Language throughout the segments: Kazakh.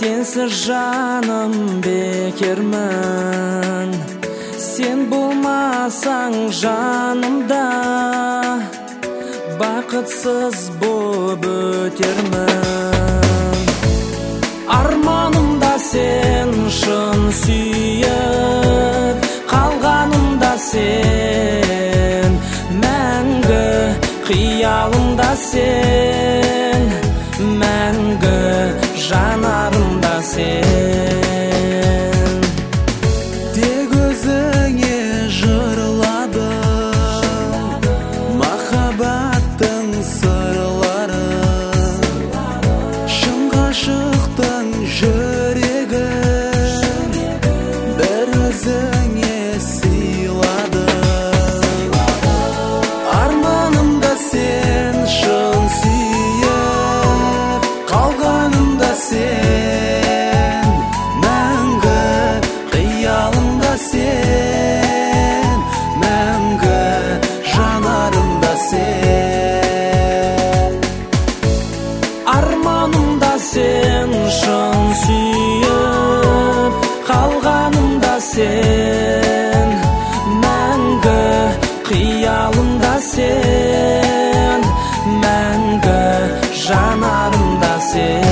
Sensiz жаным бекермін, сен болмасаң жанымда бақытсыз боп өтермін. Арманымда сен шын сүйіп, қалғанымда сен мәңгі, қиялымда сен мәңгі, жанарымда сен. Тек өзіңе жырладым махаббаттың сырлары, шын ғашықтың жүрегін бір өзіңе сыйладым. Арманымда сен шын сүйіп, қалғанымда сен мәңгі, қиялымда сен мәңгі, жанарымда сен. Арманымда сен шын сүйіп, қалғанымда сен мәңгі, қиялымда сен мәңгі, жанарымда сен.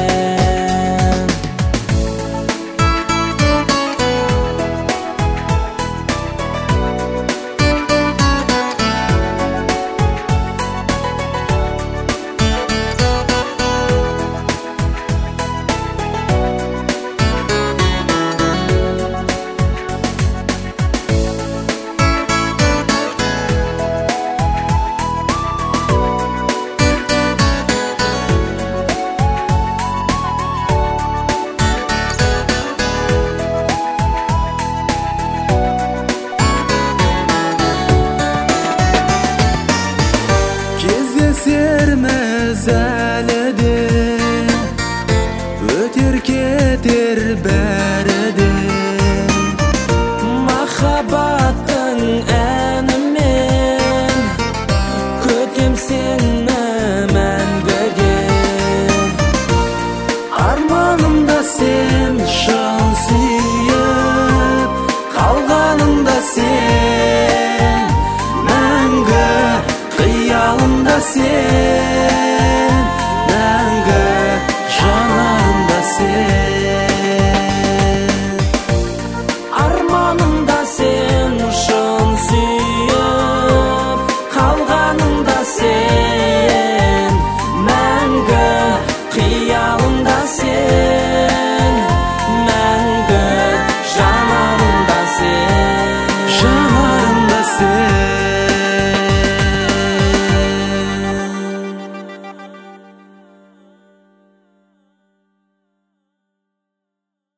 Кездесерміз әлі де, өтер кетер бәрі де. Махаббаттың әнімен күтем сені мәңгіге. Арманымда сен шын сүйіп, қалғанымда сен мәңгі, қиялымда сен мәңгі, жанарымда сен. Арманымда сен шын сүйіп, қалғанымда сен мәңгі, қиялымда сен